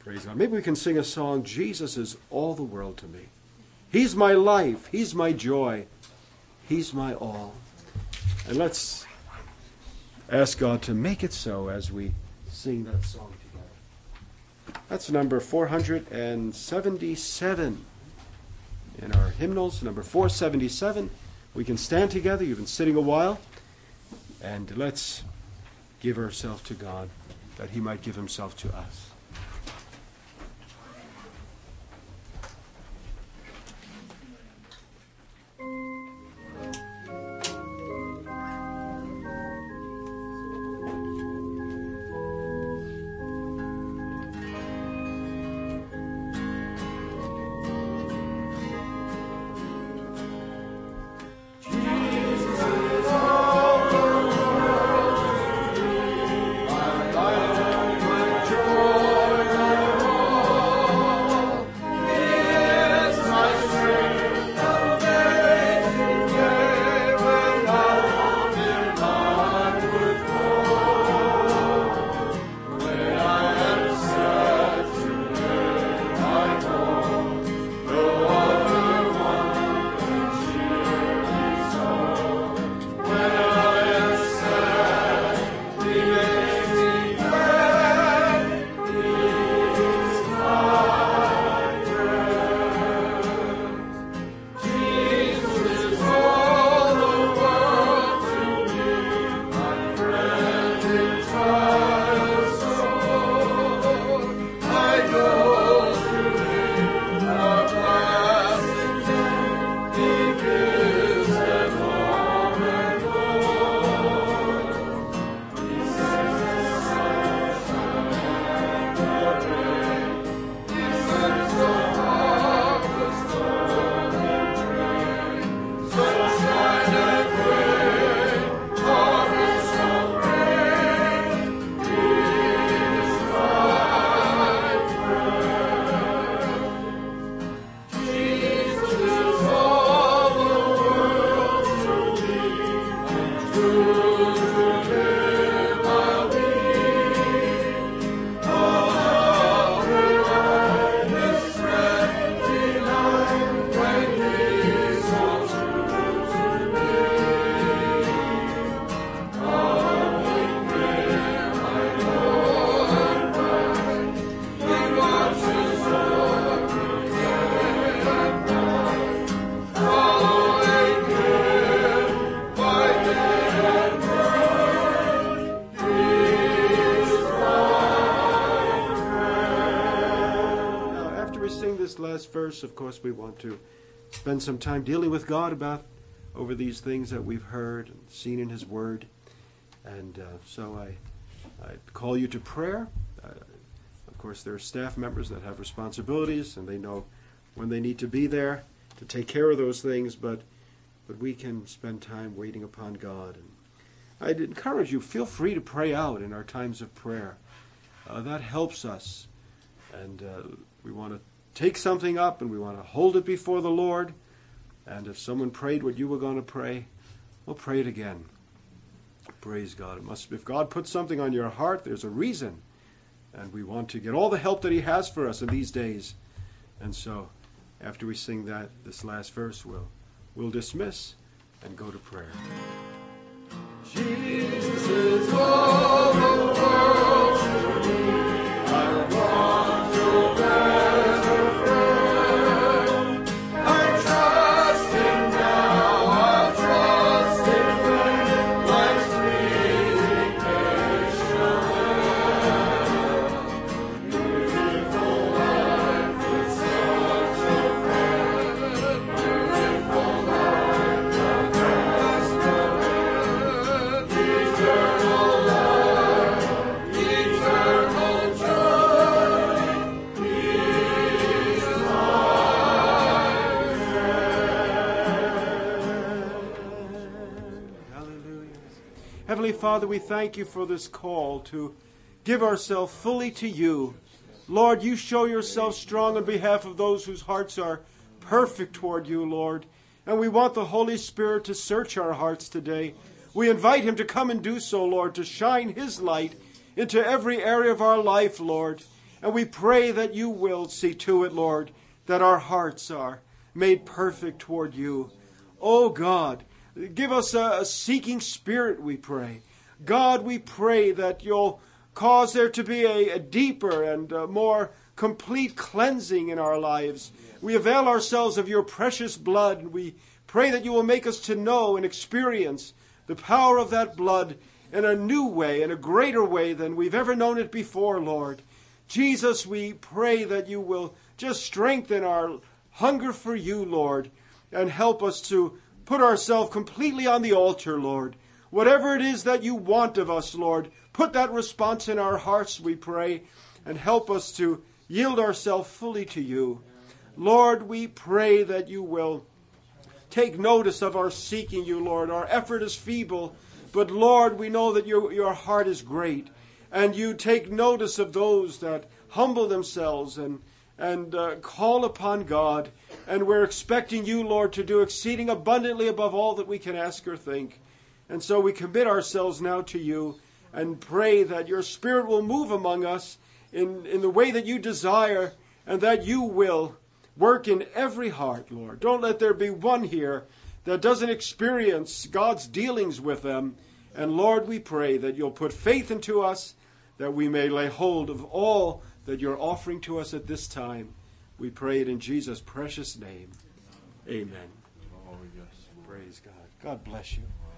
Praise God. Maybe we can sing a song, Jesus is all the world to me. He's my life. He's my joy. He's my all. And let's ask God to make it so as we sing that song together. That's number 477 in our hymnals, number 477. We can stand together. You've been sitting a while. And let's give ourselves to God that He might give Himself to us. Verse, of course, we want to spend some time dealing with God over these things that we've heard and seen in His Word. And so I call you to prayer. Of course, there are staff members that have responsibilities, and they know when they need to be there to take care of those things, but we can spend time waiting upon God. And I'd encourage you, feel free to pray out in our times of prayer. That helps us. And we want to take something up and we want to hold it before the Lord. And if someone prayed what you were going to pray, well, pray it again. Praise God. If God puts something on your heart, there's a reason. And we want to get all the help that He has for us in these days. And so, after we sing this last verse, we'll dismiss and go to prayer. Jesus is all the world to me. I want to better friend. I trust Him now, I'll trust Him when life's fleeting patient. Beautiful life with such a friend. Beautiful life that has no end. Eternal life, eternal joy. Peace my friend. Hallelujah. Heavenly Father, we thank you for this call to give ourselves fully to you. Lord, you show yourself strong on behalf of those whose hearts are perfect toward you, Lord. And we want the Holy Spirit to search our hearts today. We invite Him to come and do so, Lord, to shine His light into every area of our life, Lord. And we pray that you will see to it, Lord, that our hearts are made perfect toward you. Oh God, give us a seeking spirit, we pray. God, we pray that you'll cause there to be a deeper and more complete cleansing in our lives. We avail ourselves of your precious blood, and we pray that you will make us to know and experience the power of that blood in a new way, in a greater way than we've ever known it before, Lord. Jesus, we pray that you will just strengthen our hunger for you, Lord, and help us to put ourselves completely on the altar, Lord. Whatever it is that you want of us, Lord, put that response in our hearts, we pray, and help us to yield ourselves fully to you. Lord, we pray that you will take notice of our seeking you, Lord. Our effort is feeble, but Lord, we know that your heart is great, and you take notice of those that humble themselves and call upon God. And we're expecting you, Lord, to do exceeding abundantly above all that we can ask or think. And so we commit ourselves now to you and pray that your Spirit will move among us in the way that you desire, and that you will work in every heart, Lord. Don't let there be one here that doesn't experience God's dealings with them. And Lord, we pray that you'll put faith into us, that we may lay hold of all that you're offering to us at this time. We pray it in Jesus' precious name. Amen. Oh, yes. Praise God. God bless you.